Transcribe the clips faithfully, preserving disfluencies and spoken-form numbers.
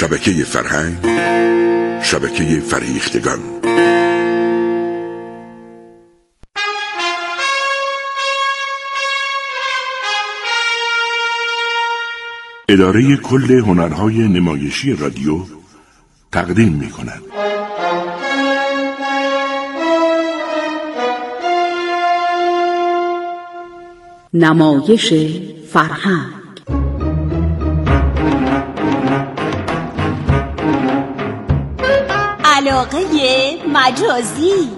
شبکه فرهنگ، شبکه فریختگان. اداره کل هنرهای نمایشی رادیو تقدیم می کند. نمایش فرهنگ. علاقه مجازی.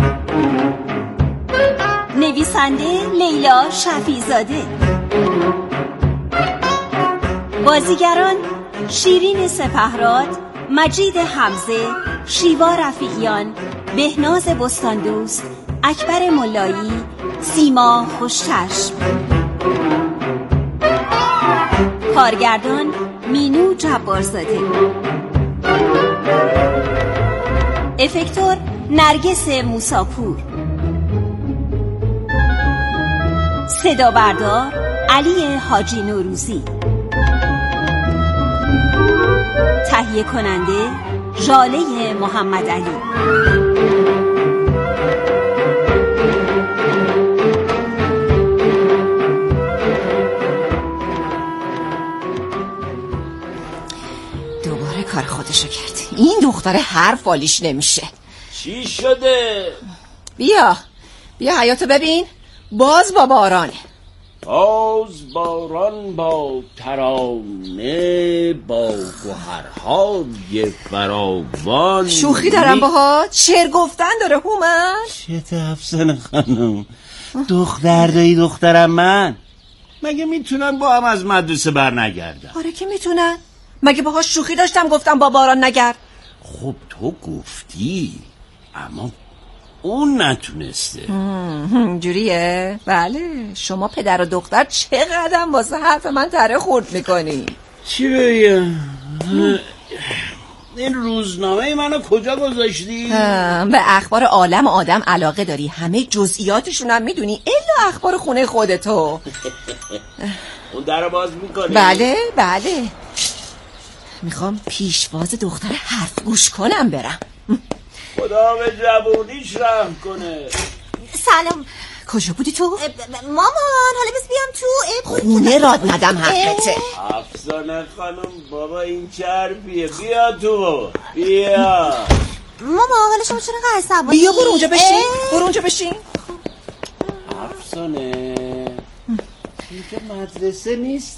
نویسنده لیلا شفیع‌زاده. بازیگران شیرین سپهراد، مجید حمزه، شیوا رفیعیان، بهناز بستاندوست، اکبر ملایی، سیما خوشچشم. کارگردان مینو جبارزاده. افکتور نرگس موساپور. صدا بردار علی حاجی نوروزی. تهیه کننده ژاله محمد علی. دوباره کار خودشو کرد. این دختره حرف والیش نمیشه. چی شده؟ بیا بیا حیاتو ببین. باز با بارانه. باز باران با ترانه، با گوهرهای فراوان. شوخی دارم باهات. شعر گفتن داره هومن. چه افسانه خانم، دختر دایی دخترم من. مگه میتونم با هم از مدرسه بر نگردم؟ آره که میتونن. مگه باهاش شوخی داشتم گفتم با باران نگرد؟ خب تو گفتی اما اون نتونسته. جوریه؟ بله. شما پدر و دختر چقدر واسه حرف من تره خورد میکنی. چی بگم؟ این روزنامه منو کجا گذاشتی؟ به اخبار عالم آدم علاقه داری. همه جزئیاتشون هم میدونی الا اخبار خونه خودتو. اون در باز میکنی؟ بله بله. میخوام پیشواز دختر حرف گوش کنم برم. خدا به جوونیش رحم کنه. سلام. کجا بودی تو؟ مامان حالا بس بیام تو. خونه راد ندم حقته. افسانه خانم بابا این چه حرفیه؟ بیا تو بیا. ماما حالا شما چرا عصبانی؟ بیا برو اونجا بشین. برو اونجا بشین. افسانه اینجا مدرسه نیست.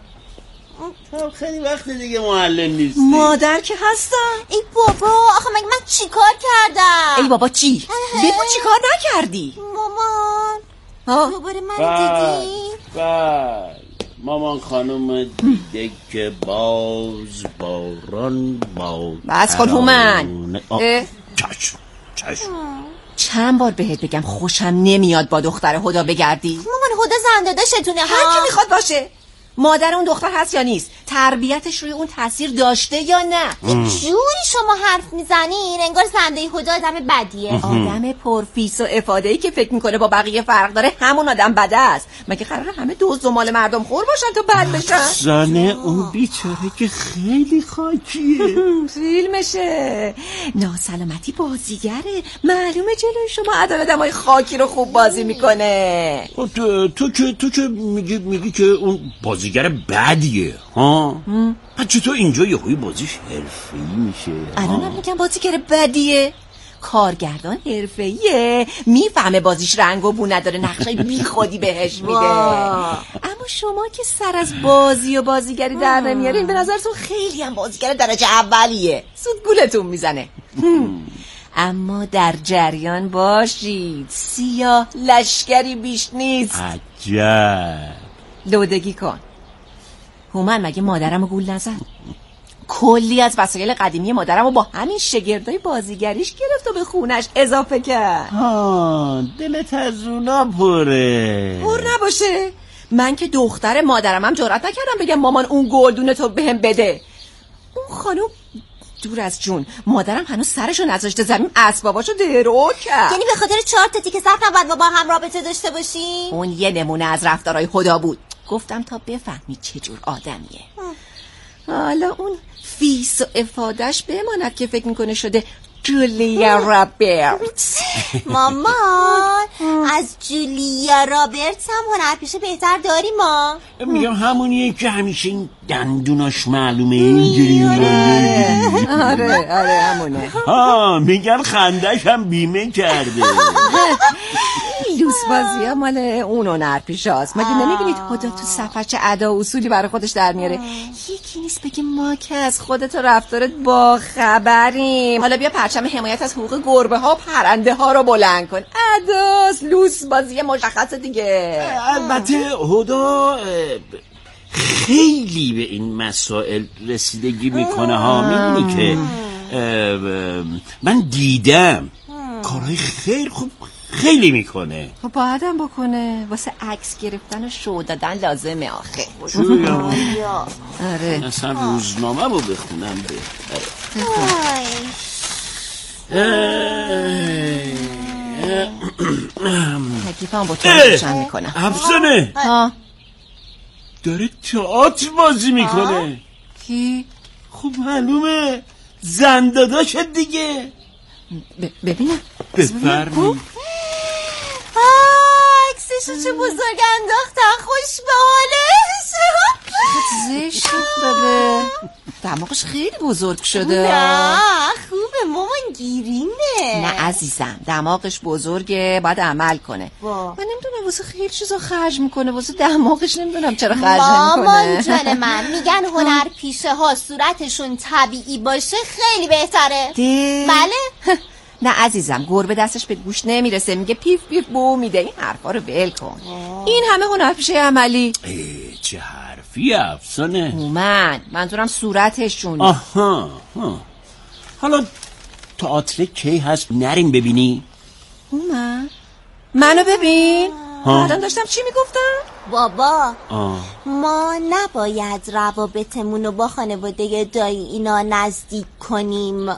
تا خیلی وقت دیگه معلم نیستی. مادر که هستم. ای بابا آخه مگه من چی کار کردم؟ ای بابا چی؟ بگو چی کار نکردی؟ مامان دوباره من دیدی؟ بله مامان خانم دیده که باز باران با بس کن هومن. چشم چشم. چند بار بهت بگم خوشم نمیاد با دختر هدا بگردی. مامان هدا زنده داشتونه ها. هر کی میخواد باشه. مادر اون دختر هست یا نیست؟ تربیتش روی اون تاثیر داشته یا نه؟ جوری شما حرف میزنین انگار زنده هدا آدم بدیه. آدم پرفیس و افاده‌ای که فکر میکنه با بقیه فرق داره همون آدم بده است. مگه قراره همه دزد و مال مردم خور باشن تا بد بشن؟ زنه اون بیچاره که خیلی خاکیه. فیلمشه. ناسلامتی بازیگره. معلومه جلوی شما عدالتمای خاکی رو خوب بازی میکنه. تو تو که تو که میگی میگی که اون بازیگر بدیه ها؟ بچه تو اینجا یهویی بازیش حرفه‌ای میشه. الانم میگم بازیگر بدیه. کارگردان حرفه‌ایه، میفهمه بازیش رنگ و بو نداره، نقشه بی خودی بهش میده. اما شما که سر از بازی و بازیگری در نمیارین به نظرتون خیلی هم بازیگر درجه اولیه. زود گولتون میزنه. اما در جریان باشید سیاه لشکری بیش نیست. عجب. دودگی کن. هومن مگه مادرم گول نزد؟ کلی از وسایل قدیمی مادرم رو با همین شگردای بازیگریش گرفت و به خونش اضافه کرد. ها دلت از اونا پره. پر نباشه. من که دختر مادرم هم جرأت نکردم بگم مامان اون گلدون تو بهم بده. اون خانم دور از جون مادرم هنوز سرشو نذاشته زمین اسباباشو درو کرد. یعنی به خاطر چهار تا تیکه سخت نباید ما با هم رابطه داشته باشیم؟ اون یه نمونه از رفتارهای خدا بود. گفتم تا بفهمی چه جور آدمیه. حالا اون فیس و افادش بماند که فکر میکنه شده جولیا رابرتس. مامان از جولیا رابرتس هم هنرپیشه بهتر داریم ما. میگم همونیه که همیشه این دندوناش معلومه اینجوری. آره آره همونه. ها میگن خندش هم بیمه کرده. لوس بازی ها مال اون هنرپیشه هاست. مگه نمیبینید خدا تو صفحه چه ادا و اصولی برای خودش در میاره؟ یکی نیست بگه ما که از خودت و رفتارت با خبریم. حالا بیا پرچم حمایت از حقوق گربه ها و پرنده ها رو بلند کن. اداس لوس بازی مشخصه دیگه. البته هدا خیلی به این مسائل رسیدگی میکنه ها. میدونی که من دیدم کارهای خیلی خوب خیلی میکنه. خب باید بکنه. واسه عکس گرفتن و شو دادن لازمه آخه. آره اصلا روزنامه رو بخونم بهتره. تکلیفم با تو روشن میکنم. افسانه ها داره تئاتر بازی میکنه. کی؟ خب معلومه زن دادا شد دیگه. ببینم بفرمی. عکسشو چه بزرگ انداختن. خوش به حالش. زشت افتاده. دماغش خیلی بزرگ شده. نه خوبه مامان گیرینه. نه عزیزم دماغش بزرگه باید عمل کنه. با. من نمیدونم واسه خیلی چیزا خرج میکنه واسه دماغش نمیدونم چرا خرج نمیکنه. مامان جان من میگن هنرپیشه ها صورتشون طبیعی باشه خیلی بهتره. ده؟ بله. نه عزیزم گربه دستش به گوش نمیرسه میگه پیف پیف بو میده. این حرفا رو ول کن. این همه هنرپیشه عملی. چه حرفی افسانه؟ من منظورم صورتشون. آها ها. حالا تئاتر کی هست نریم ببینی؟ من منو ببین. الان داشتم چی میگفتم؟ بابا آه. ما نباید روابطمون رو با خانواده دایی اینا نزدیک کنیم.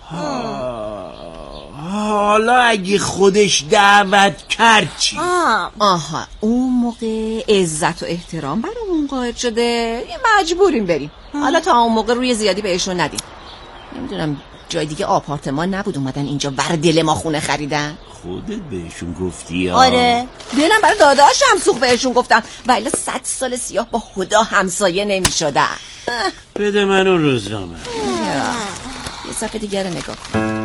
حالا اگه خودش دعوت کرد چی؟ آه. آها اون موقع عزت و احترام برامون قائل شده یه مجبوریم بریم. حالا تا اون موقع روی زیادی بهشون ندیم. نمیدونم جای دیگه آپارتمان نبود اومدن اینجا ور دل ما خونه خریدن. خودت بهشون گفتی؟ آره دلم برای داداش همسوخ بهشون گفتم ولی صد سال سیاه با خدا همسایه نمی شدن. بده من اون روزنامه. یه صفحه دیگه رو نگاه کن.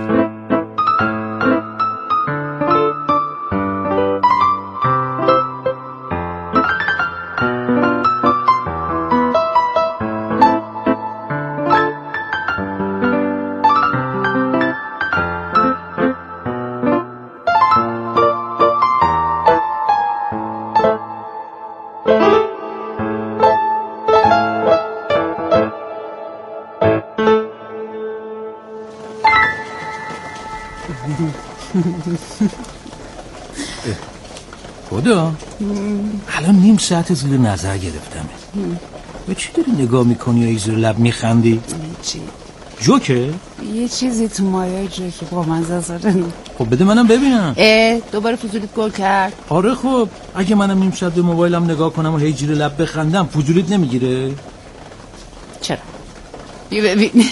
خدا الان نیم ساعت زیر نظر گرفتم. به چی داری نگاه میکنی یا زیر لب میخندی؟ چی؟ جوکه؟ یه چیزی تو مایه جوکه با من زازاره. خب بده منم ببینم. اه دوباره فضولیت گل کرد. آره خب اگه منم نیم ساعت به موبایلم نگاه کنم و هی زیر لب بخندم فضولیت نمیگیره؟ چرا؟ بیا ببین.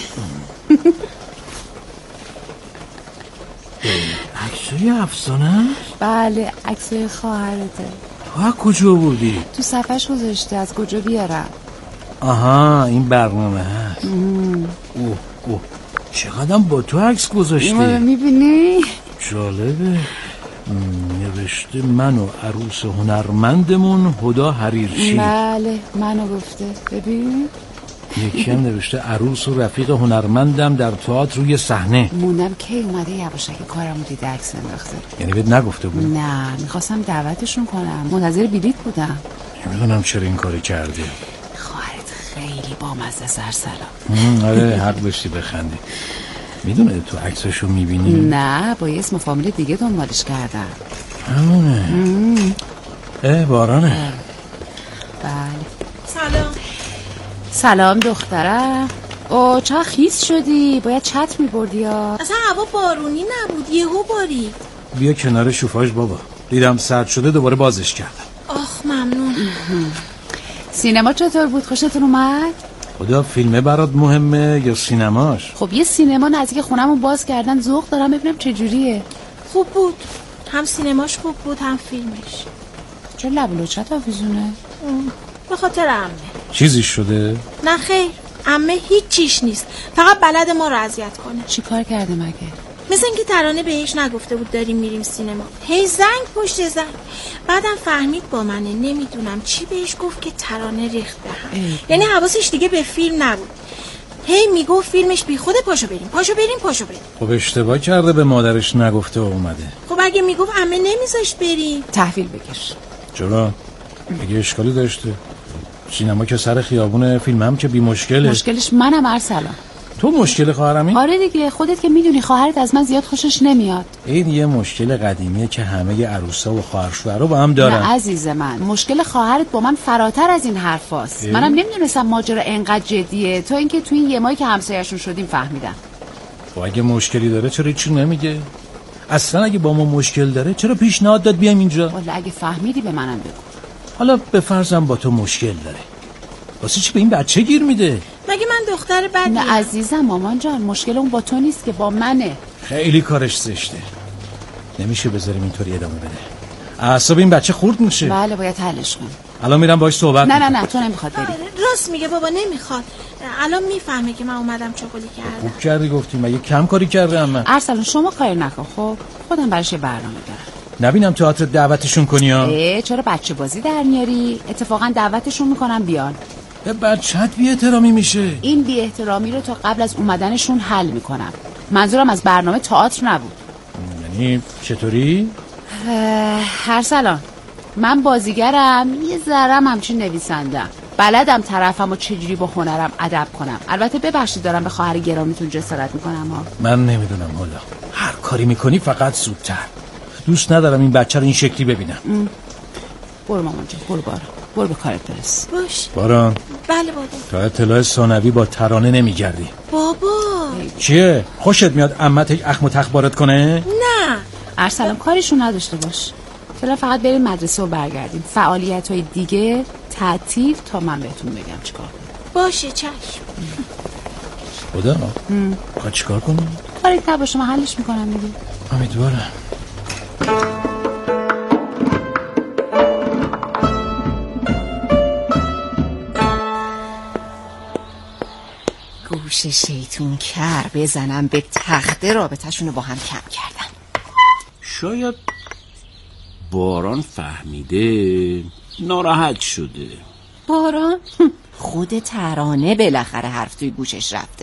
عکسای افسانه؟ بله عکسای خواهرته. تو از کجا بودی؟ تو صفحش گذاشته از کجا بیارم؟ آها این برنامه هست. اوه اوه چقدرم با تو عکس گذاشتی. میبینی؟ جالبه. نوشته من و عروس هنرمندمون هدا حریرچی. بله منو گفته. ببین یکی هم نوشته عروس و رفیق هنرمندم در تئاتر روی صحنه. موندم کی اومده یواشکی کارمو دیده عکس انداخته. یعنی بهت نگفته بود؟ نه میخواستم دعوتشون کنم منتظر بلیط بودم. نمیدونم چرا این کاری کرده. خواهرت خیلی بامزه سرسلام. آره حق داشتی بخندی. میدونه تو عکساشو میبینی؟ نه با یه اسم فامیل دیگه دنبالش کردم. همونه. اه بارانه. بله سلام. سلام دخترم. او چرا خیس شدی؟ باید چت میبردی یا اصلا هوا بارونی نبود یهو بارید. بیا کنار شوفاژ بابا. دیدم سرد شده دوباره بازش کردم. آخ ممنون. سینما چطور بود؟ خوشتون اومد؟ خدا فیلمه برات مهمه یا سینماش؟ خب یه سینما نزدیک خونمون باز کردن، ذوق دارم ببینم چجوریه. خوب بود، هم سینماش خوب بود هم فیلمش. چرا لب و لوچت آویزونه؟ به خاطر عمه. چیزی شده؟ نه خیر، عمه هیچ چیش نیست، فقط بلد ما رو اذیت کنه. چی کار کرده مگه؟ مثل اینکه ترانه بهش نگفته بود داریم میریم سینما، هی زنگ پشت زنگ. بعدم فهمید با منه، نمیدونم چی بهش گفت که ترانه ریخت به هم. یعنی حواسش دیگه به فیلم نبود، هی میگفت فیلمش بی خوده، پاشو بریم پاشو بریم پاشو بریم. خب اشتباه کرده به مادرش نگفته و اومده. خب اگه میگفت عمه نمیذاشت بریم. تحویل بکش. چرا؟ اگه اشکالی داشته؟ سینما که سر خیابونه، فیلم هم که بی مشکله. مشکلش منم ارسلان. تو مشکل خواهرمی؟ آره دیگه، خودت که میدونی خواهرت از من زیاد خوشش نمیاد. این یه مشکل قدیمیه که همه عروسا و خواهر شوهرها با هم دارن. نه عزیز من، مشکل خواهرت با من فراتر از این حرفاست. منم نمیدونستم ماجرا انقدر جدیه، تو اینکه تو این یه ماهی که همسایه‌شون شدیم فهمیدم. خب اگه مشکلی داره چرا هیچی نمیگه؟ اصلا اگه با ما مشکل داره چرا پیشنهاد داد بیایم اینجا؟ والا اگه فهمیدی به منم بگو. حالا به فرضم با تو مشکل داره، واسه چی به این بچه گیر میده؟ مگه من دختر بدیم؟ نه عزیزم مامان جان، مشکل اون با تو نیست که با منه. خیلی کارش زشته، نمیشه بذاریم اینطوری ادامه بده. اعصاب این بچه خورد میشه. بله باید حلش کنم. الان میرم باهاش صحبت نه میکنم. نه نه تو نمیخواد بری. راست میگه بابا، نمیخواد. الان میفهمه که من اومدم چغلی کردم. خوب کردی گفتی، مگه کم کاری کرده من؟ ارسلان شما کاری نکن، خب خودم براش برنامه دارم. نبینم تئاتر دعوتشون کنی ها؟ اه چرا بچه بازی در میاری؟ اتفاقا دعوتشون میکنم بیان. به بچت بی احترامی میشه. این بی احترامی رو تا قبل از اومدنشون حل میکنم. منظورم از برنامه تئاتر نبود. یعنی چطوری؟ ارسلان من بازیگرم، یه ذرم همچین نویسندم، بلدم طرفم و چجوری با هنرم ادب کنم. البته ببخشید دارم به خواهر گرامیتون جسارت میکنم ها. من نمیدونم حالا، هر کاری میکنی فقط زودتر. دوست ندارم این بچه رو این شکلی ببینم. ام. برو مامان جان، برو بارا، برو به کارت برس. باش. باران. بله بابا. تا اطلاع ثانوی با ترانه نمیگردی. بابا. چیه؟ خوشت میاد عمت یک اخم و تخبارت کنه؟ نه. ارسلان کاریشون نداشته باش. فعلا فقط بریم مدرسه و برگردیم. فعالیت‌های دیگه تعطیل تا من بهتون بگم چیکار کنیم. باشه چشم. خدا. خواهد چیکار کنیم؟ کاری نباشه من حلش میکنم دیگه. امیدوارم. گوش شیطون کر بزنم به تخته رابطه‌شونو با هم کم کردن. شاید باران فهمیده ناراحت شده. باران؟ خود ترانه بالاخره حرف توی گوشش رفته.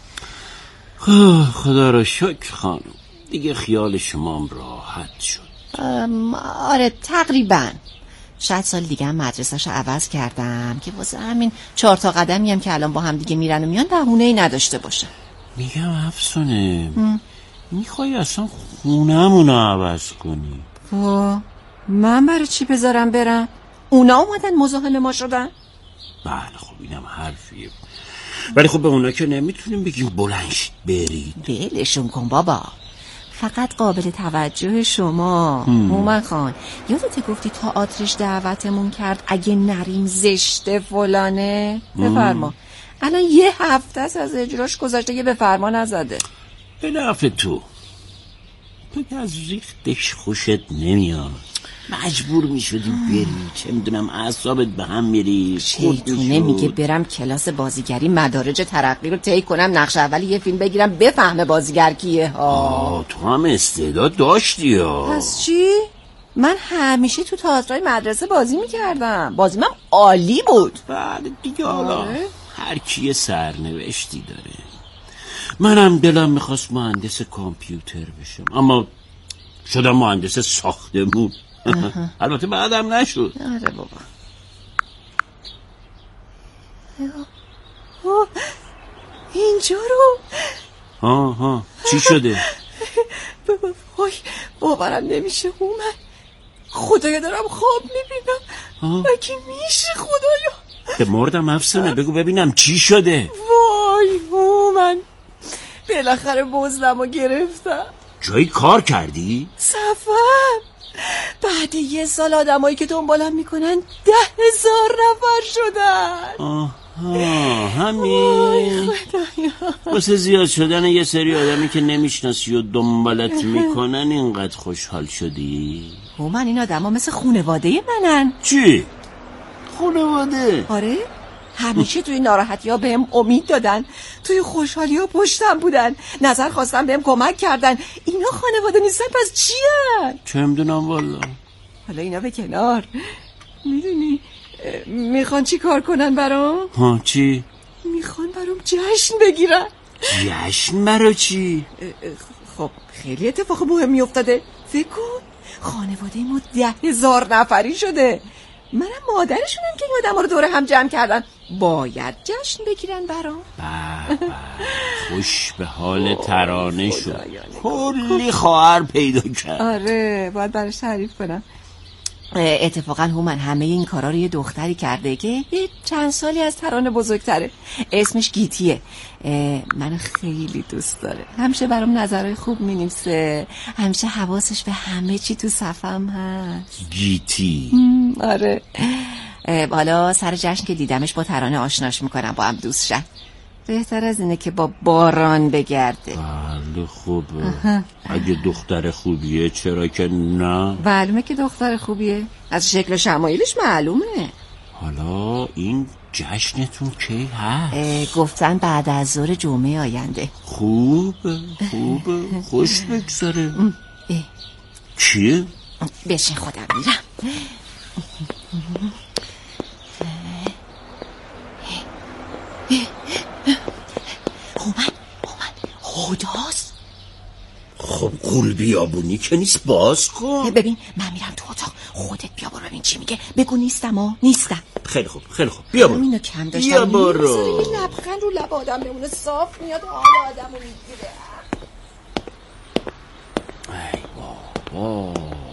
خدا را شکر خانم، دیگه خیال شمام راحت شد. آره تقریبا. شاید سال دیگه هم مدرسه‌شو عوض کردم که واسه همین چهار تا قدمی هم که الان با هم دیگه میرن و میان بهونه‌ای نداشته باشه. میگم افسانه میخوای اصلا خونمونو عوض کنی؟ وا من برای چی بذارم برم؟ اونا اومدن مزاحم ما شدن؟ بله خب اینم حرفیه، ولی خب به اونا که نمیتونیم بگیم بلند شید برید. ولشون کن بابا، فقط قابل توجه شما. مومن خان یادت گفتی تئاترش دعوتمون کرد اگه نریم زشته فلانه؟ بفرما. الان یه هفته است از اجراش گذشته، یه بفرما نزده. به نفع تو تو که از ریختش خوشت نمیاد، مجبور میشدی بری، چه میدونم اعصابت به هم میری. شیطونه میگه برم کلاس بازیگری مدارج ترقی رو طی کنم، نقش اولی یه فیلم بگیرم بفهمه بازیگر کیه ها. آه تو هم استعداد داشتی ها. پس چی؟ من همیشه تو تئاترای مدرسه بازی میکردم، بازیم هم عالی بود. بعد دیگه حالا هر کی سرنوشتی داره. منم دلم میخواست مهندس کامپیوتر بشم، اما شدم مهندس ساختمون. البته بعدم نشد. آره بابا. اینجا رو ها ها چی شده؟ بابا وای باورم نمیشه هومن، خدایا دارم خواب میبینم. مگه میشه خدایا؟ به مردم افسانه بگو ببینم چی شده. وای هومن بالاخره بزنم و گرفتم. جایی کار کردی؟ صفم بله بعد یه سال آدمایی که دنبالم میکنن ده هزار نفر شدن. آها همین واسه زیاد شدن یه سری آدمی که نمیشناسی و دنبالت میکنن اینقدر خوشحال شدی؟ من این آدم ها مثل خونواده منن. چی؟ خونواده؟ آره همیشه توی ناراحتی ها بهم امید دادن، توی خوشحالی ها پشتم بودن، نظر خواستن بهم کمک کردن. اینا خانواده نیستن پس چی هن؟ چه میدونم والا. حالا اینا به کنار، میدونی میخوان چی کار کنن برام؟ ها چی؟ میخوان برام جشن بگیرن. جشن برا چی؟ خب خیلی اتفاق مهمی افتاده. فکر کن خانواده ما ده هزار نفری شده. منم مادرشونم که این آدم ها رو دور هم جمع کردن. باید جشن بگیرن برام. به به خوش به حال ترانه شد. کلی خواهر پیدا کرد. آره باید براش تعریف کنم. اتفاقا هومن همه این کارا رو یه دختری کرده که یه چند سالی از ترانه بزرگتره. اسمش گیتیه. منو خیلی دوست داره. همیشه برام نظرهای خوب مینویسه. همیشه حواسش به همه چی تو صفم هست. گیتی؟ آره. حالا سر جشن که دیدمش با ترانه آشناش میکنم، با هم دوست شد. بهتر از اینه که با باران بگرده. بله خوبه. اگه دختر خوبیه چرا که نه؟ معلومه که دختر خوبیه، از شکل شمایلش معلومه. حالا این جشنتون کی هست؟ گفتن بعد از ظهر جمعه آینده. خوبه خوبه خوش بگذاره. چیه؟ بشین خودم میرم. هومن هومن خداست. خب قول بیابونی که نیست، باز کن. ببین من میرم تو اتاق، خودت بیا برو ببین چی میگه. بگو نیستم ها نیستم. خیلی خوب خیلی خوب بیا برو. اینو کم داشتم. بیا برو. یه لبخند رو لب آدم بمونه صاف میاد حال آدمو میگیره. ای بابا.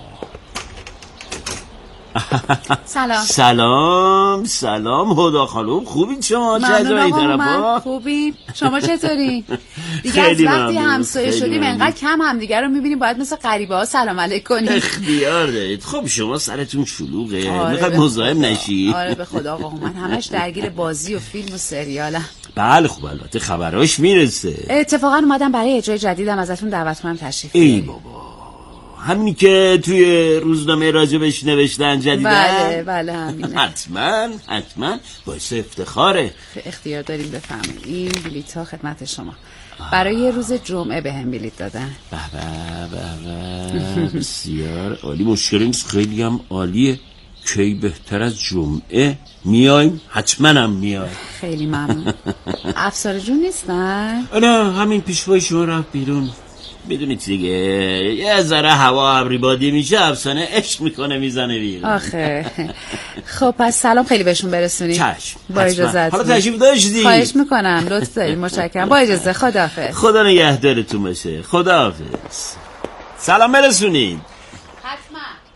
سلام سلام سلام هدا خانم، خوبین شما؟ چه از این طرفا؟ خوبی؟ شما چطوری؟ دیگه از وقتی همسایه شدیم انقدر کم همدیگه رو میبینیم باید مثل غریبه ها سلام علیک کنیم. اختیار دارید. خب شما سرتون شلوغه. آره میخواد مزاحم نشی. آره به خدا آقا من همش درگیر بازی و فیلم و سریالم. بله خب البته خبراش میرسه. اتفاقا اومدم برای اجرای جدیدم ازتون دعوت کنم تشریف ای بابا همینی که توی روزنامه راجبش نوشتن جدیدن؟ بله بله همینه. حتما حتما باعث افتخاره. اختیار داریم بفهمیم. این بلیط ها خدمت شما. برای روز جمعه به هم بلیط دادن. به به به بسیار عالی. مشکلی نیست، خیلی هم عالیه. کی بهتر از جمعه؟ میایم حتما هم میایم. خیلی ممنون. افسار جون نیستن؟ نه همین پیشوای شما رفت بیرون. بدونید دیگه یه ذره هوا ابری بادی میشه افسانه عشق میکنه میزنه بیرون. آخه خب پس سلام خیلی بهشون برسونید. چشم با اجازه. حالا تشریف داشتی؟ خواهش میکنم لطف دارید. متشکرم. با اجازه. خداحافظ. خدا نگهدارتون باشه. خداحافظ. سلام برسونید. حتما.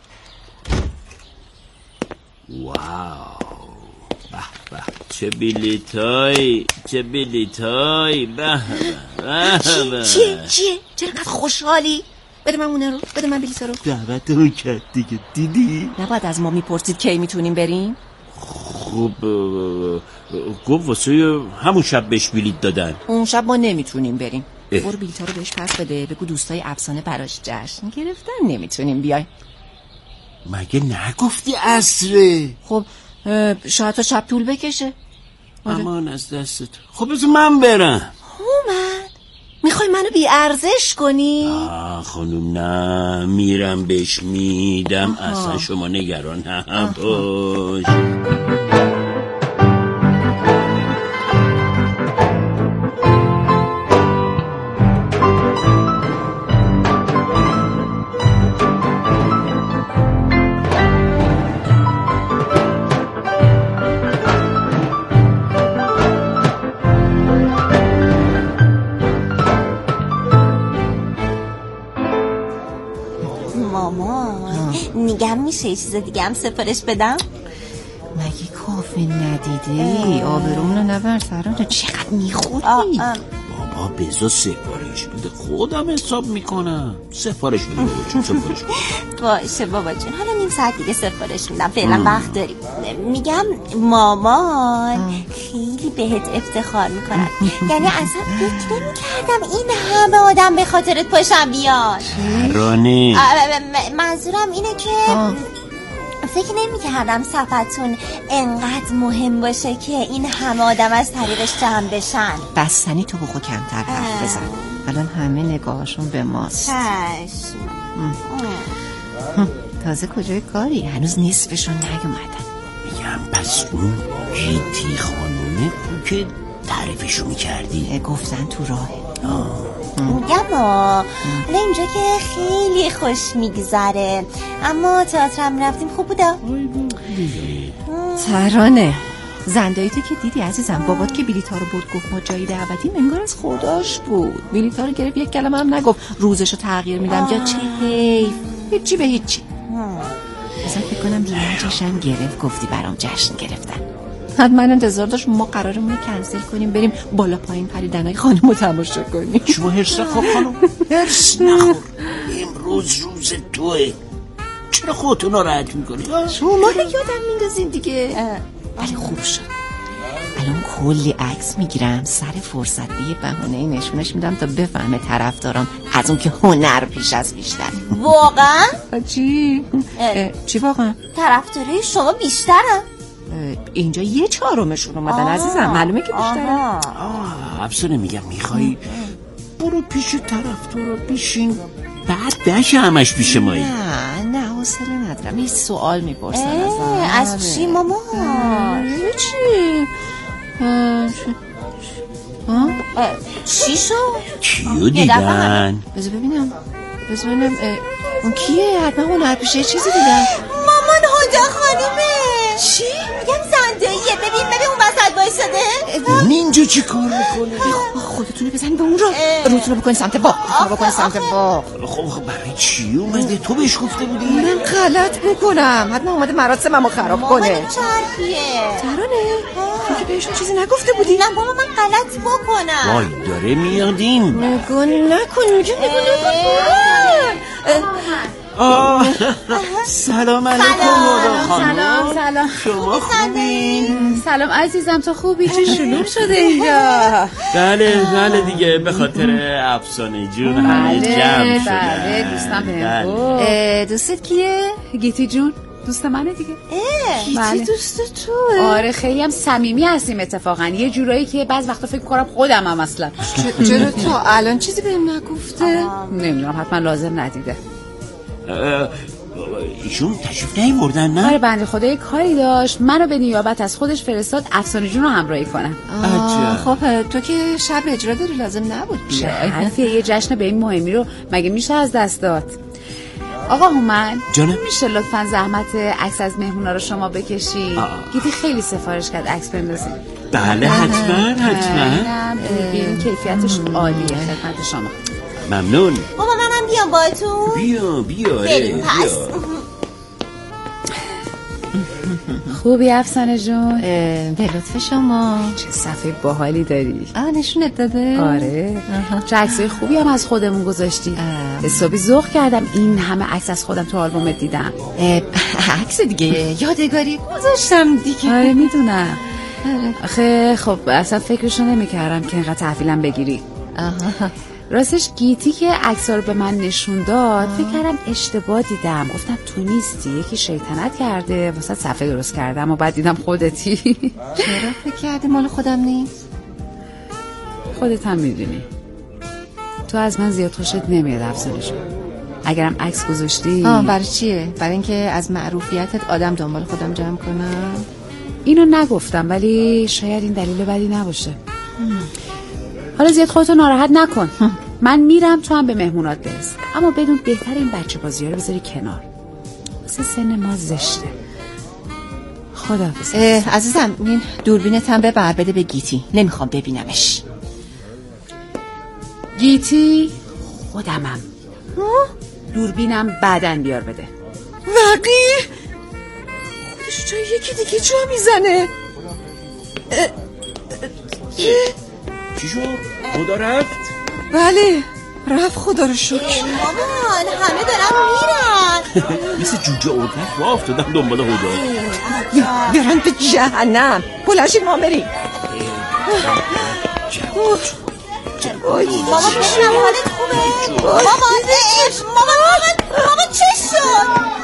واو به به چه بلیطای چه بلیطای. به به به چیه چیه چرا اینقدر خوشحالی؟ بده من اونه رو، بده من بلیط رو. دعوت رو کرد دیگه، دیدی؟ نباید از ما میپرسید کی میتونیم بریم؟ خب گفت واسه همون شب بهش بلیط دادن. اون شب ما نمیتونیم بریم. برو بلیطا رو بهش پس بده، بگو دوستای افسانه براش جشن گرفتن نمیتونیم بیای. مگه نگفتی عصره؟ خب شاید تا شب طول بکشه. امان از دستت. خب بذار من برم. هومن میخوای منو بی ارزش کنی؟ آه خانوم نه، میرم بهش میدم. اصلا شما نگران نباش. میگم میشه یه چیز دیگه هم سفارش بدم؟ مگه کافه ندیدی؟ آبرومونو نبر سرانه. چقدر میخوری؟ بابا بذار سفارش بده، خودم حساب میکنم. سفارش بده بابا جون، سفارش بده. باشه بابا جون. حالا نیم ساعت دیگه سفارش میدم، فعلا وقت داریم. میگم مامان خیلی بهت افتخار میکنن، یعنی اصلا فکر نمیکردم این همه آدم به خاطرت پاشم بیان. رانی منظورم اینه که فکر نمیکردم صفتون انقدر مهم باشه که این همه آدم از طریقش جمع بشن. بستنی تو بخو کمتر حرف بزن، الان همه نگاهشون به ماست. تازه کجای کاری؟ هنوز نصفشون نیومدن. میگم پس اون گیتی خانومه که تعریفشو میکردی؟ گفتن تو راه. میگم حالا اینجا که خیلی خوش میگذره، اما تئاترم رفتیم خوب بوده. ترانه زنداییتو که دیدی عزیزم، بابات که بلیطا رو برد گفت ما جایی دعوتیم، انگار از خداش بود. بلیطا رو گرفت یک کلمه هم نگفت روزشو تغییر میدم یا چه حیف، هیچی به هیچی. اصلا فکر کنم بیلنجشم گرفت گفتی برام جشن گرفتن. حتما انتظار داشت ما قرارمون رو کنسل کنیم بریم بالا پایین پریدنای خانم رو تماشا کنیم. شما هرس نخور خانم، هرس نخور، امروز روز توه، چرا خودتو ناراحت میکنی؟ شما رو یادم میندازین دیگه. ولی خوب شد، الان کلی عکس میگیرم، سر فرصت یه بهانه‌ای نشونش میدم تا بفهمه طرفدارام از اون که هنر پیش از بیشتر. واقعا؟ چی؟ چی واقعا؟ طرفدارای شما بیشترن؟ اینجا یه چهارمشون اومدن عزیزم، معلومه که بیشتره. افسانه میگم میخوای برو پیش طرفدارا بشین، بعد نشه همش پیش مایی. نه نه حوصله ندارم، یه سوال میپرسن ازم. از چی مامان؟ چی؟ چی شد؟ کیو دیدن؟ بذار ببینم بذار ببینم اون کیه؟ حتما هنر پیشه چیزی دیدن. مامان هدا خانومه. چی؟ میگم زندهیه، ببین ببین اون وسط وایساده. اون اینجا چی کار میکنه؟ خودتونو بزنید به اون رو، روتونو بکنید سمت باغ، روتونو بکنید سمت باغ. خب برای چی اومده؟ تو بهش گفته بودی؟ من غلط میکنم، حتما اومده مراسممو خراب کنه. مامان چرخیه ترانه تو که بهشون چیزی نگفته بودی؟ نه بابا من غلط بکنم. وای داره میادین. نگو نکن، میگه نگو نکن. سلام علیکم سلام سلام. شما خوبین؟ سلام عزیزم، تو خوبی؟ چه شلوغ شده اینجا؟ بله بله دیگه به خاطر افسانه جون همه جمع شدن. بله دوستم بهم. دوستت کیه؟ گیتی جون دوست منه دیگه. گیتی دوست توه؟ آره خیلی هم صمیمی هستیم اتفاقا، یه جورایی که بعض وقتا فکر کنم خودم هم اصلا. چرا تو الان چیزی بهم نگفته؟ نمیدونم، حتما لازم ندیده. ایشون تشریف نیاوردن نه؟ آره بنده خدا یه کاری داشت، منو به نیابت از خودش فرستاد افسانه جون رو همراهی کنم. خب تو که شب اجرا داری لازم نبود بیای. حرفیه، یه جشن به این مهمی رو مگه میشه از دست داد؟ آقا هومن جانم؟ میشه لطفا زحمت عکس از مهمونا رو شما بکشی؟ گیتی خیلی سفارش کرد عکس بندازی. بله حتما حتما. ببین کیفیتش عالیه خدمت شما. ممنون. بابا منم بیام با تو؟ بیا بیا بریم پس. خوبی افسانه جون؟ به لطف شما. چه صفحه باحالی داری. آه نشونت داده؟ آره چه عکسای خوبی هم از خودمون گذاشتی. حسابی ذوق کردم این همه عکس از خودم تو آلبومت دیدم. عکس دیگه یادگاری گذاشتم دیگه. آره میدونم. آخه خب اصلا فکرشو نمیکردم که اینقدر تحویلم بگیری. راستش گیتی که عکس‌ها رو به من نشون داد فکر کردم اشتباه دیدم، گفتم تو نیستی، یکی شیطنت کرده واسه صفحه درست کردم و بعد دیدم خودتی. چرا فکر کردی مال خودم نیست؟ خودت هم میدونی تو از من زیاد خوشت نمیاد افسانه جون. اگرم عکس گذاشتی آه برای چیه؟ برای اینکه از معروفیتت آدم دنبال خودم جمع کنم؟ اینو نگفتم ولی شاید این دلیل بدی نباشه. حالا زیاد خودتو ناراحت نکن. من میرم تو هم به مهمونات برس، اما بدون بهتر این بچه بازی ها رو بذاری کنار، واسه سن ما زشته. خداحافظ عزیزم. این دوربینت هم ببر بده به گیتی، نمیخوام ببینمش. گیتی خودمم. دوربینم بعدن بیار بده. وقی خودش جای یکی دیگه جا میزنه. چی شد؟ خدا رفت؟ بله رفت خدا رو شکر. مامان همه دارن میرن. مثل جوجه اردک راه افتادن دنبال هدا. برن به جهنم. بلنشید ما بریم. مامان ببینم حالت خوبه؟ مامان مامان مامان چه شد؟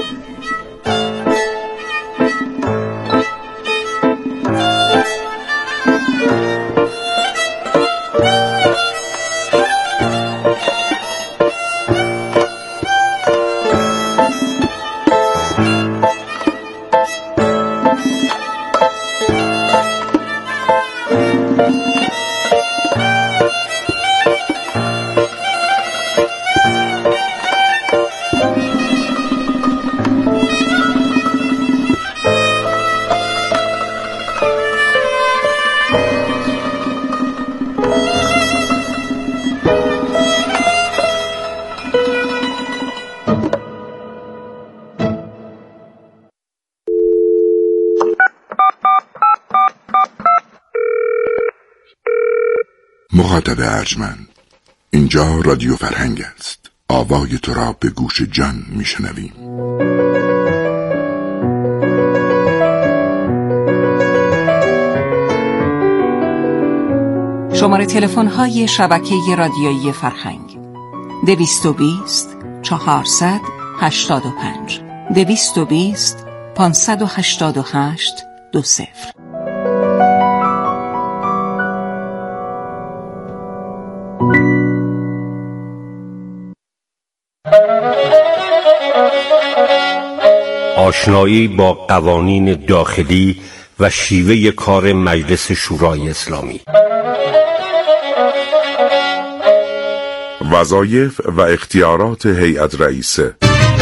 مخاطب ارجمند، اینجا رادیو فرهنگ است. آوای تو را به گوش جان میشنویم. شماره تلفن های شبکه رادیویی فرهنگ: دویست و بیست چهارصد هشتاد و پنج دویست و بیست پانصد و هشتاد و هشت دو صفر. آشنایی با قوانین داخلی و شیوه کار مجلس شورای اسلامی. وظایف و اختیارات هیئت رئیسه.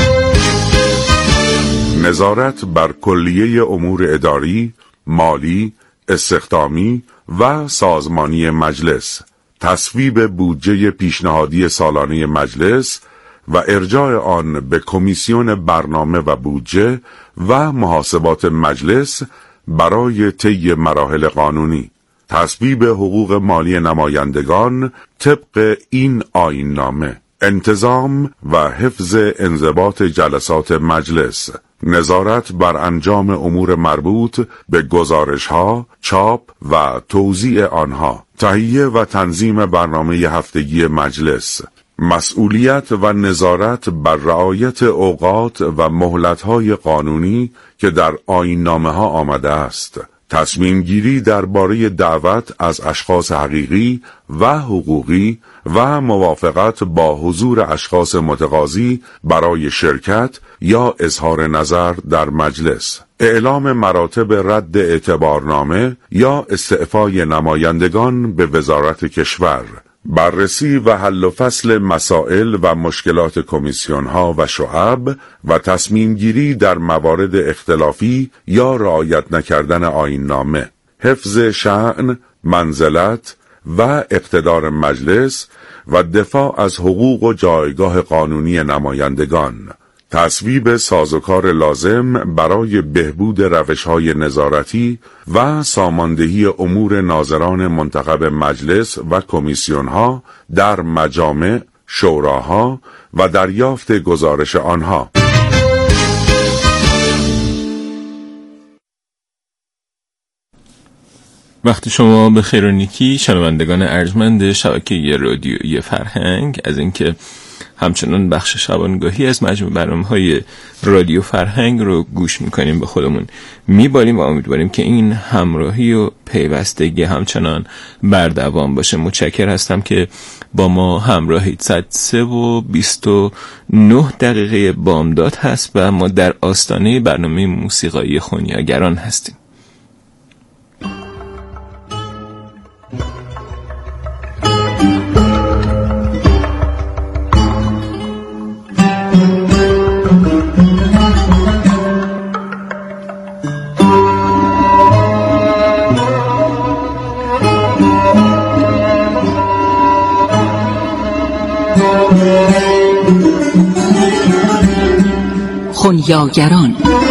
نظارت بر کلیه امور اداری، مالی، استخدامی و سازمانی مجلس. تصویب بودجه پیشنهادی سالانه مجلس و ارجاع آن به کمیسیون برنامه و بودجه و محاسبات مجلس برای طی مراحل قانونی. تصویب حقوق مالی نمایندگان طبق این آیین نامه. انتظام و حفظ انضباط جلسات مجلس. نظارت بر انجام امور مربوط به گزارش‌ها، چاپ و توزیع آنها. تهیه و تنظیم برنامه هفتگی مجلس. مسئولیت و نظارت بر رعایت اوقات و مهلت‌های قانونی که در آیین‌نامه‌ها آمده است. تصمیم گیری درباره دعوت از اشخاص حقیقی و حقوقی و موافقت با حضور اشخاص متقاضی برای شرکت یا اظهار نظر در مجلس. اعلام مراتب رد اعتبارنامه یا استعفای نمایندگان به وزارت کشور. بررسی و حل و فصل مسائل و مشکلات کمیسیون‌ها و شعب و تصمیم گیری در موارد اختلافی یا رعایت نکردن آیین‌نامه. حفظ شأن، منزلت و اقتدار مجلس و دفاع از حقوق و جایگاه قانونی نمایندگان. تصویب سازوکار لازم برای بهبود روش‌های نظارتی و ساماندهی امور ناظران منتخب مجلس و کمیسیون‌ها در مجامع، شوراها و دریافت گزارش آنها. وقتی شما به خیر و نیکی شنوندگان ارجمند شبکه رادیویی فرهنگ، از اینکه همچنان بخش شبانگاهی از مجموع برنامه‌های رادیو فرهنگ رو گوش میکنیم به خودمون میباریم و امیدواریم که این همراهی و پیوستگی همچنان بردوام باشه. متشکر هستم که با ما همراهید. صد سه و بیست و نه دقیقه بامداد هست و ما در آستانه برنامه موسیقایی خونیاگران هستیم. خونیاگران.